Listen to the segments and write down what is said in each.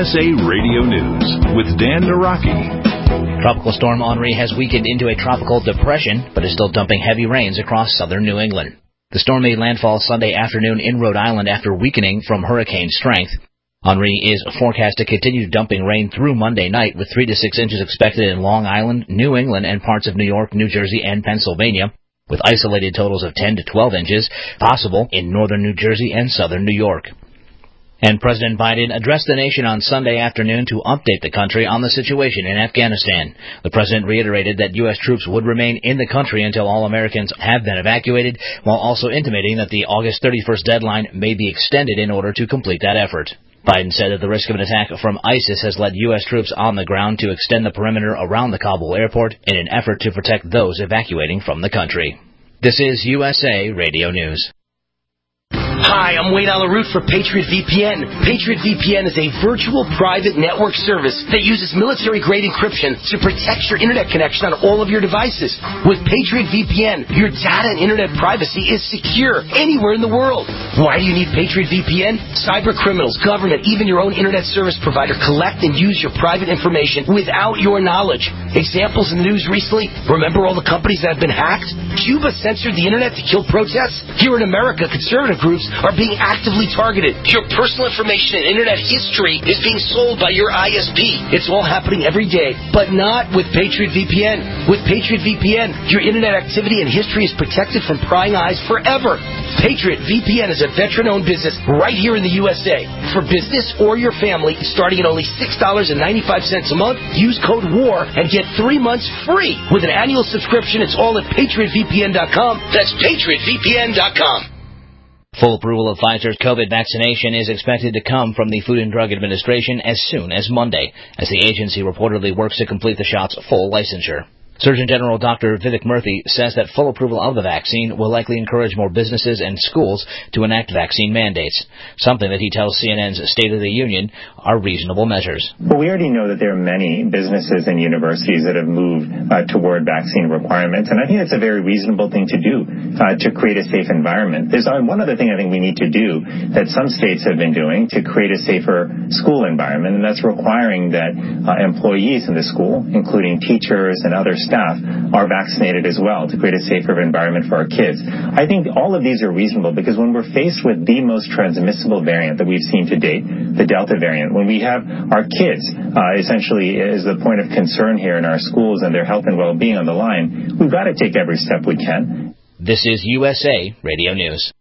USA Radio News with Dan Naraki. Tropical Storm Henri has weakened into a tropical depression, but is still dumping heavy rains across southern New England. The storm made landfall Sunday afternoon in Rhode Island after weakening from hurricane strength. Henri is forecast to continue dumping rain through Monday night, with 3 to 6 inches expected in Long Island, New England, and parts of New York, New Jersey, and Pennsylvania, with isolated totals of 10 to 12 inches possible in northern New Jersey and southern New York. And President Biden addressed the nation on Sunday afternoon to update the country on the situation in Afghanistan. The president reiterated that U.S. troops would remain in the country until all Americans have been evacuated, while also intimating that the August 31st deadline may be extended in order to complete that effort. Biden said that the risk of an attack from ISIS has led U.S. troops on the ground to extend the perimeter around the Kabul airport in an effort to protect those evacuating from the country. This is USA Radio News. Hi, I'm Wayne Alaroot for Patriot VPN. Patriot VPN is a virtual private network service that uses military-grade encryption to protect your internet connection on all of your devices. With Patriot VPN, your data and internet privacy is secure anywhere in the world. Why do you need Patriot VPN? Cyber criminals, government, even your own internet service provider collect and use your private information without your knowledge. Examples in the news recently, remember all the companies that have been hacked? Cuba censored the internet to kill protests? Here in America, conservative groups are being actively targeted. Your personal information and internet history is being sold by your ISP. It's all happening every day, but not with Patriot VPN. With Patriot VPN, your internet activity and history is protected from prying eyes forever. Patriot VPN is a veteran-owned business right here in the USA. For business or your family, starting at only $6.95 a month, use code WAR and get 3 months free. With an annual subscription, it's all at PatriotVPN.com. That's PatriotVPN.com. Full approval of Pfizer's COVID vaccination is expected to come from the Food and Drug Administration as soon as Monday, as the agency reportedly works to complete the shot's full licensure. Surgeon General Dr. Vivek Murthy says that full approval of the vaccine will likely encourage more businesses and schools to enact vaccine mandates, something that he tells CNN's State of the Union are reasonable measures. Well, we already know that there are many businesses and universities that have moved toward vaccine requirements, and I think that's a very reasonable thing to do to create a safe environment. There's one other thing I think we need to do that some states have been doing to create a safer school environment, and that's requiring that employees in the school, including teachers and other staff, are vaccinated as well to create a safer environment for our kids. I think all of these are reasonable because when we're faced with the most transmissible variant that we've seen to date, the Delta variant, when we have our kids essentially is the point of concern here in our schools and their health and well-being on the line, we've got to take every step we can. This is USA Radio News.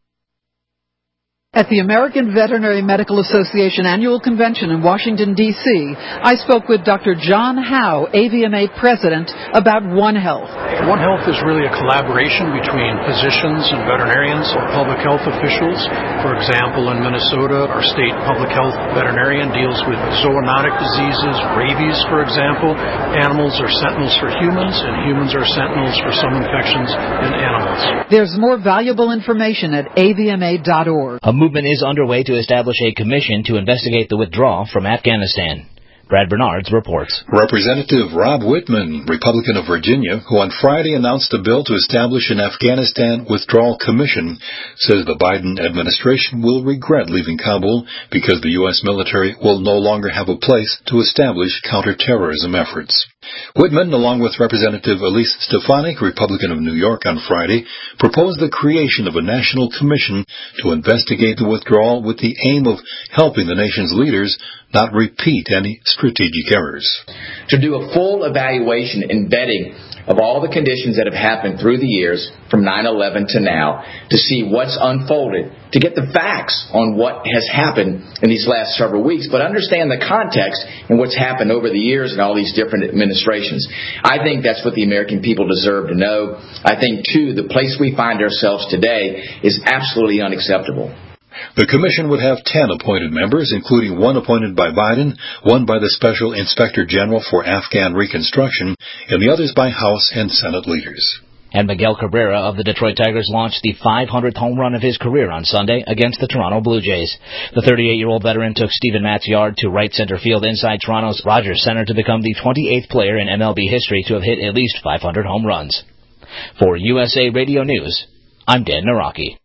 At the American Veterinary Medical Association Annual Convention in Washington, D.C., I spoke with Dr. John Howe, AVMA President, about One Health. One Health is really a collaboration between physicians and veterinarians or public health officials. For example, in Minnesota, our state public health veterinarian deals with zoonotic diseases, rabies, for example. Animals are sentinels for humans, and humans are sentinels for some infections in animals. There's more valuable information at avma.org. A movement is underway to establish a commission to investigate the withdrawal from Afghanistan. Brad Bernards reports. Representative Rob Whitman, Republican of Virginia, who on Friday announced a bill to establish an Afghanistan Withdrawal Commission, says the Biden administration will regret leaving Kabul because the U.S. military will no longer have a place to establish counterterrorism efforts. Whitman, along with Representative Elise Stefanik, Republican of New York, on Friday, proposed the creation of a national commission to investigate the withdrawal with the aim of helping the nation's leaders not repeat any strategic errors. To do a full evaluation and vetting of all the conditions that have happened through the years from 9/11 to now, to see what's unfolded, to get the facts on what has happened in these last several weeks, but understand the context and what's happened over the years in all these different administrations. I think that's what the American people deserve to know. I think, too, the place we find ourselves today is absolutely unacceptable. The commission would have 10 appointed members, including one appointed by Biden, one by the Special Inspector General for Afghan Reconstruction, and the others by House and Senate leaders. And Miguel Cabrera of the Detroit Tigers launched the 500th home run of his career on Sunday against the Toronto Blue Jays. The 38-year-old veteran took Steven Matt's yard to right center field inside Toronto's Rogers Center to become the 28th player in MLB history to have hit at least 500 home runs. For USA Radio News, I'm Dan Naraki.